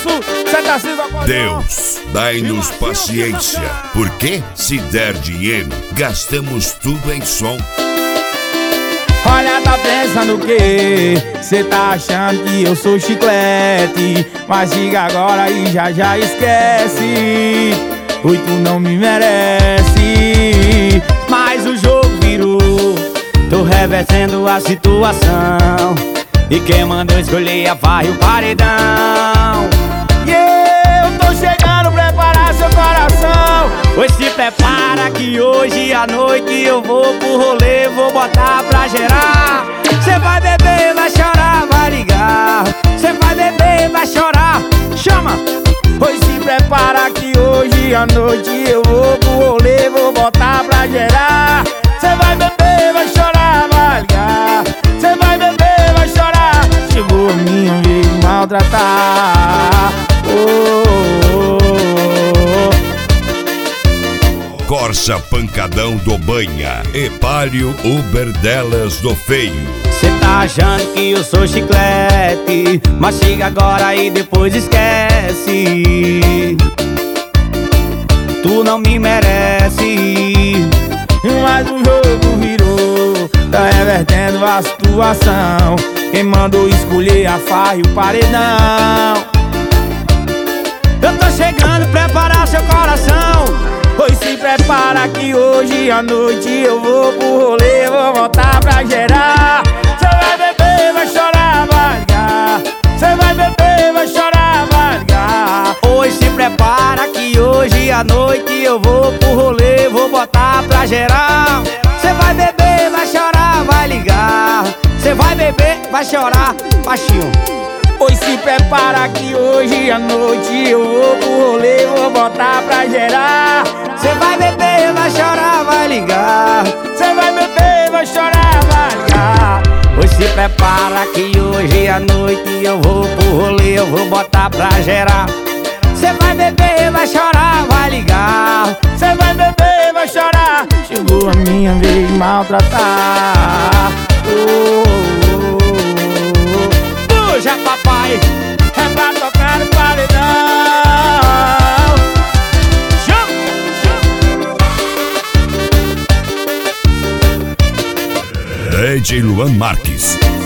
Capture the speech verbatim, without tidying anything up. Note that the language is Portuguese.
isso, cê tá se acordando. Deus, dai-nos paciência, porque se der dinheiro, gastamos tudo em som. Olha, tá pensando o quê? Cê tá achando que eu sou chiclete, mas diga agora e já já esquece. Oi, tu não me merece. Mas o jogo virou, tô revertendo a situação, e quem mandou escolher a farra e o paredão. E eu tô chegando, preparar seu coração. Pois se prepara que hoje à noite eu vou pro rolê, vou botar pra gerar. Cê vai beber, vai chorar, vai ligar. Cê vai beber, vai chorar, chama. Pois se prepara que hoje à noite eu vou pro rolê, vou botar pra gerar. Cê vai beber, vai chorar, vai ligar. Cê vai beber, vai chorar. Chegou a minha vez de maltratar. Oh, oh, oh. Corsa Pancadão do Banha, Epálio Uber delas do Feio. Cê tá achando que eu sou chiclete, mas chega agora e depois esquece. Tu não me merece. Mas o jogo virou, tá revertendo a situação. Quem mandou escolher a farra e o paredão. Eu tô chegando, preparar seu coração. Pois se prepara que hoje à noite eu vou pro rolê, vou voltar pra gerar. Cê vai beber, vai chorar, vai ligar. Cê vai beber, vai chorar, vai ligar. Pois se prepara que hoje à noite eu vou pro rolê, vou botar pra gerar. Cê vai beber, vai chorar, vai ligar. Cê vai beber, vai chorar, baixinho. Pois se prepara que hoje à noite eu vou pro rolê, vou botar pra gerar. Cê vai beber, vai chorar, vai ligar. Cê vai beber, vai chorar, vai ligar. Pois se prepara que hoje à noite eu vou pro rolê, eu vou botar pra gerar. Cê vai beber, vai chorar, vai ligar. Cê vai beber, vai chorar. Chegou a minha vez de maltratar. Oh, oh, oh. Puxa, papai, é pra tocar no paredão. Chama, chama. D J Luan Marques.